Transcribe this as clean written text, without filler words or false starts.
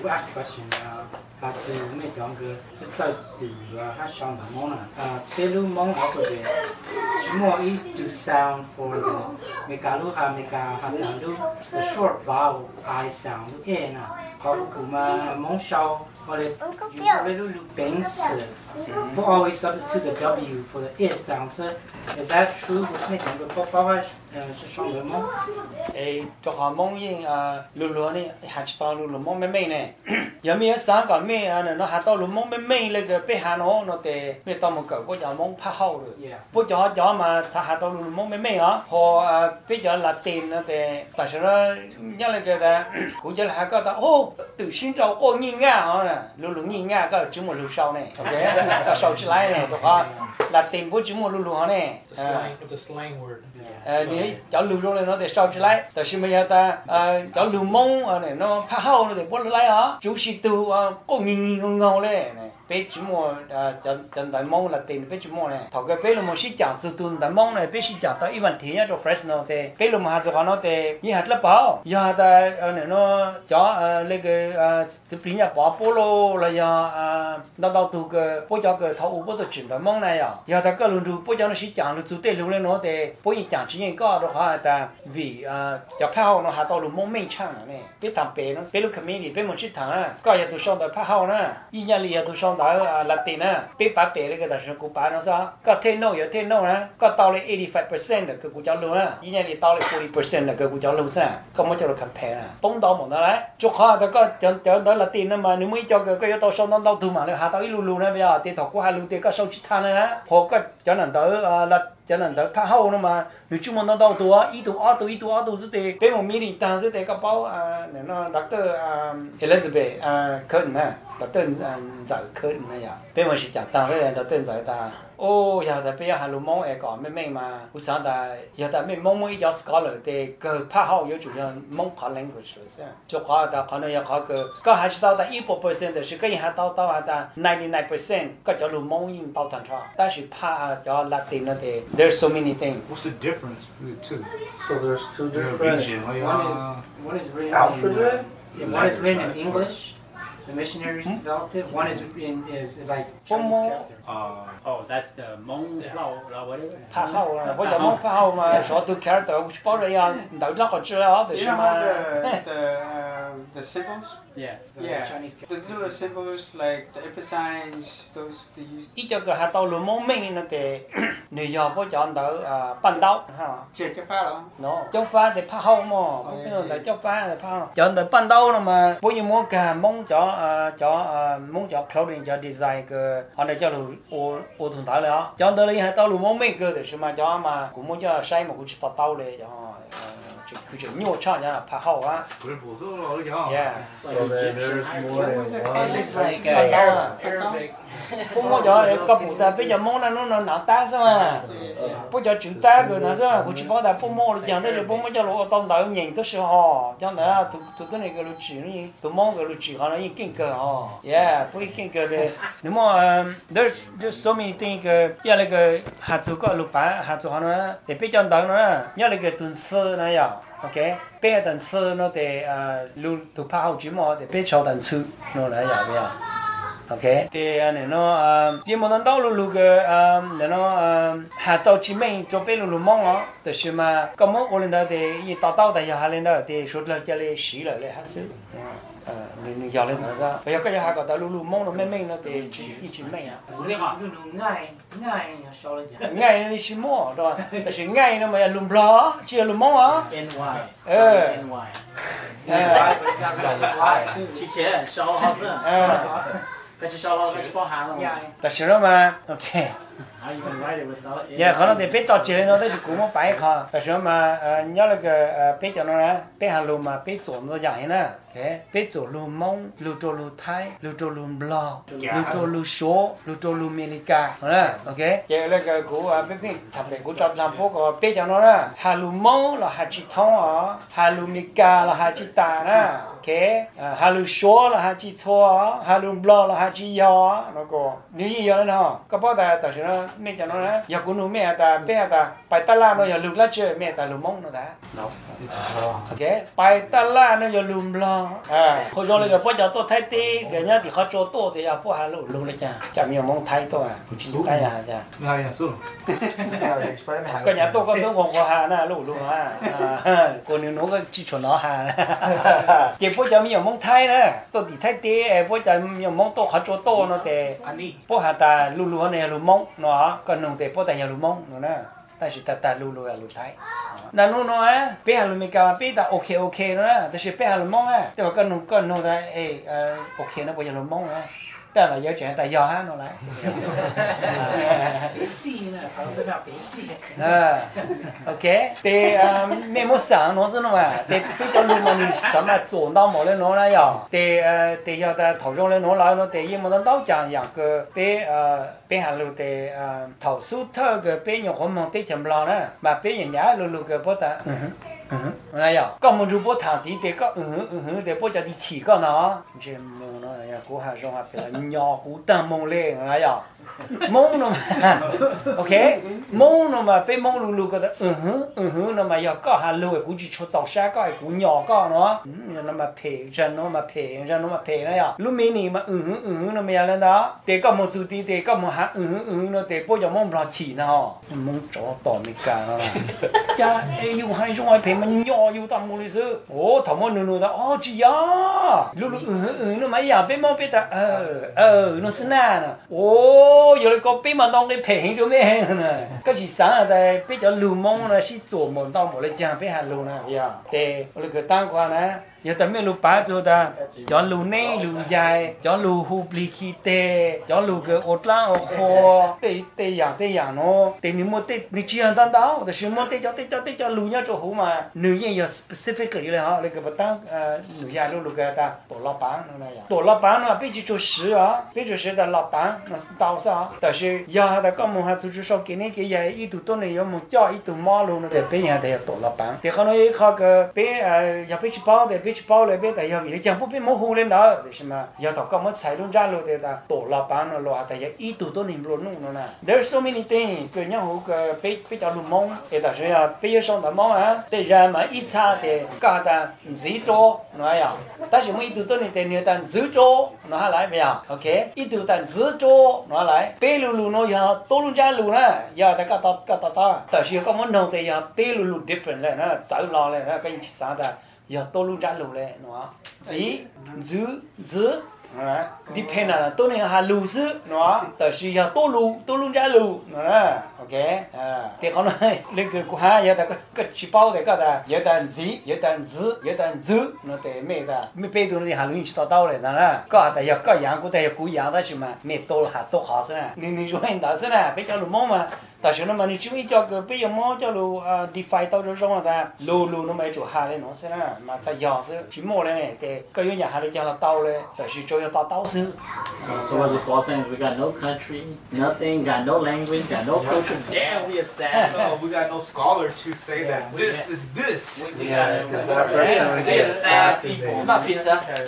to ask a question. How to make younger? It's like the how sound the mona. Telu mong ako de. More to sound for the mekalu ha meka hatalu the short vowel I sound. Na. How kuma mong shao or if you little bangs. We always substitute the W for the I sound. So is that true with me? Younger papa是双人吗？ 做下蒙英路路呢，下次到路路蒙咩咩呢？有咩三个咩那下到路蒙咩咩那个别下那得咩到么个，不叫蒙拍好了，不叫嘛，下到路路蒙咩咩啊，和比较拉丁那得，但是呢，人那个的，估计还搞到哦，都寻找哦人啊路路人啊，个怎么路上呢？OK， 个烧起来呢，的话，拉丁不怎么路路呢 ？It's a slang word. 你叫路中呢，得烧起来，但是没有的叫路蒙呢，那拍好了得不来啊，就是都过硬嘞呢。别怎么真的蒙了点，别怎么呢？头个别了么是讲就都的蒙呢，别是讲到一万天呀，做 Fresno 的，别了么还是话那的，你还得包，你还得那叫那个这边呀包菠萝了呀那到都个不叫个头不都真的蒙了呀，要他个路不叫那是讲了就对路了那的，不一讲之前搞的话的为叫拍好那还到路蒙没唱了呢，别谈别了，别路 community 别么去谈啊，搞也都上到拍好呢，一年里也都上。到拉丁呢，别把别那个但是古巴那啥，个天弄有天弄呢，个到了85%的个古叫路呢，一年里到了40%的个古叫路噻，咁么叫做 compare 啊，崩到冇得来，做下的个讲到拉丁那嘛，你每叫个要到上到头嘛，你下到一路路那边啊，地头过下路地个手指摊呢，或个叫能到拉。cho nên tới phá hậu nó mà nếu chúng mình nó đau tua ít tua rất để bé một mili tăng rất để các báo nếu nó doctor Elizabeth Curtin nè doctor giải Curtin này à bé một sĩ chẳng tăng rất doctor giải ta ô giờ ta bây giờ hà mong ai có mấy mà u sáng ta giờ ta mấy mong mấy giáo scholar để cái phá hậu yếu chủ yếu mong học language rồi sao cho họ ta có nơi họ có hay sao ta 1%的是可以还到ta 99% có cho mong in到thành ra但是怕叫 Latin 的 there's so many things. What's the difference between the two? So there's two different. One is written alphabet. One is written in English. The missionaries developed it. One is like Chinese character. That's the Hmong Lao whatever. 拍好啊，我就冇拍好嘛，说都 character， 我包了呀，到那个知道的是嘛。 The symbols. Yeah. Chinese character. The little symbols like the ampersands, those they use. 依隻個係到路蒙明那個，你要不講到半刀哈。 Check cái phá đó. Nó chống phá thì phá hậu mà, không biết là chống phá thì phá hậu. Chọn tới ban đầu là mà, bây giờ muốn cả mong cho clothing cho design cái, họ này cho ô thùng thảo là, chọn tới là tao luôn mong mấy cái thì mà cho mà cũng muốn cho sai mà cũng chỉ taoเลยcho cứ chỉ nhiều chọn cho phá hậu á. Yeah. So then there's more than one. It's like Arabic. Không có cho cấp bộ ta bây giờ mong là nó nặng ta sao mà bây giờ chúng ta rồi nó sao cũng chỉ bảo là phong mô chẳng đây là phong mô cho lỗ tông đạo nhìn tới sự họ chẳng lẽ tụi tôi này cái lỗ chỉ này tụi mong cái lỗ chỉ họ nó những kinh cờ họ yeah với kinh cờ thì nếu mà there's so many things cái như là cái hạt châu có lỗ bá hạt châu họ nó để biết chọn đạo nó như là cái tuần sơ này à ok biết tuần sơ nó để lỗ tụi phá hậu chỉ mà để biết cho tuần sơ nó là vậy vậy ok thì này nó vì một lần đầu lulu cái này nó hạ tàu chỉ mình cho bé lulu mong nó thì xem mà có một lần đó thì y tàu tại nhà lên đó thì số lượng cho lên xí lại hết sức mình giờ lên nữa ra bây giờ cái nhà có tàu lulu mong nó mình nó thì chỉ mình à lulu ngay sao lên chứ ngay thì chỉ mua rồi thì ngay nó mà lùm ló chỉ lùm mong á ny Chị chế sao học nữa. Cái chỉ sao cái bao hàng rồi. tại sao nó mà ok How you gonna write it without? dạ khó nó thì biết cho chị nó đấy cũng một bài khó tại sao mà nhớ là cái biết cho nó nè biết hàng lùm mà biết chuẩn nó dạng nè thế biết chuẩn lùm mông lùm trâu lùm thái lùm trâu lùm blo lùm trâu lùm số lùm trâu lùm America nè ok vậy là cái của biết thằng này của trong thành phố có biết cho nó nè hà lùm mông là hà chỉ thông à hà lùm America là hà chỉ tà nè ok halu short là hai chi chua halu blo là hai chi yo nó có nếu như yo nó có bao ta ta nó mẹ cho nó đó giờ cũng nó mẹ ta bé ta bài ta la nó giờ lục lá chơi mẹ ta lục mông nó đã ok bài ta la nó giờ lục blo hồi rồi là bây giờ tôi thấy tí cái nhá thì họ cho tôi thì giờ phố halu lục lấy cha chả nhiều mông thấy tôi chỉ cái nhà cha cái nhà tôi có tôi còn có hà nè lục lục còn nếu nó có chỉ cho nó hà chỉ bây giờ nhiều mông thấy nè tôi thì thấy tí bây giờ nhiều mông tôi họ cho tôi nó để phố hà ta lục lục này lục mông nó còn nông để phố ta nhà lục mông nó nè但是他路路要路台，那路呢？别还路没搞，别的 OK 了，但是别还路忙啊，对吧？个弄的OK 那不要路忙啊，但是要钱但要哈弄来。OK， 对没么上弄是弄嘛，对比较路嘛你什么做到冇来弄了呀？对要的头上来弄来弄，对一么的老讲养个别还路的头数头个别用我们对。chấm lo nè mà bé nhà nhá lù cái bố ta này à có một bố thằng tí để có để bố cho đi chỉ có nó chỉ mông nó này cố hà trong hạt là nhỏ cú tầm mông lên này à mông nó mà ok mông nó mà bé mông lù cái đó nó mà giờ có hà lù cú chỉ cho tàu xa có cú nhỏ có nó mà phê chân nó mà phê này à lúc mấy này mà nó mày lên đó để có một chút tí để có một hạt nó để bố cho mông lo chỉ nó mông chó tỏ mày cả nó cha yêu hai trong hai phê mà nhỏ yêu tầm một lý sư thằng mông nó đó chị ya lúc nó mấy giờ bé mông bé ta nó xin nè giờ có bé mà đong cái phê hình cho mẹ nè cái gì sáng ở đây bé cho lù mông là chỉ做梦到某来讲bé hà lù nè ya để cái tăng qua nè giờ tao mới lù bá cho ta cho lù nè lù dài cho lù hụp lì khí tê cho lù cái ớt la ớt kho tê dạng nó tê nếu mà tê nếu chỉ ăn đó thì chỉ muốn tê cho lù nhau cho hú mà nữ nhân giờ specifically là họ cái bắt tăng nữ gia lù cái ta tổ lót bán nó này tổ lót bán nó bây giờ cho sứ bây giờ sứ ta lót bán nó đào sao但是giờ ta có một hạt组织说给你个嘢一度多年有冇叫一度马路那得别人得要tổ lót bán thì họ nói họ cái别要别去包的别去包了别的要你讲不别模糊领导是嘛要到咁么财路站路的ta tổ lót bán nó lo ta要一度多年路弄nó nè there's so many things cái nhau hú cái别叫路蒙thì ta说要别上的蒙这人嘛一差的搞的几多那样但是我一度多年的你但几多那还来没有 OK 一度但几多那来别路那要多路站路呢要大家到但是咁么弄的要别路 different 了那走路了那跟你啥的要多路站路了喏几depend là tôi này hà lù sư nó tại vì giờ tôi lù ra lù nó ok thìเขาnói lên cái của ha giờ ta cái chỉ bao để cái ta giờ ta giữ nó để mẹ ta mẹ bây giờ thì hà lù chỉ tao này nè có ta giờ có dạng của ta giờ cú dạng đó chứ mà mẹ tôi hà tôi khó thế nè你说你打是呢别叫lù mông mà tại vì nó mà你只会叫个bây giờ mông叫lù defy 到这种的lù nó mới chủ hà lên nó thế nè mà tại giờ是chỉ mông này thì cái nhà hà lù叫它到嘞但是就 So what the Paul saying is we got no country, nothing, got no language, got no culture. Damn, we a sad. No, we got no scholars to say that this is this. We got a sad people. Not pizza.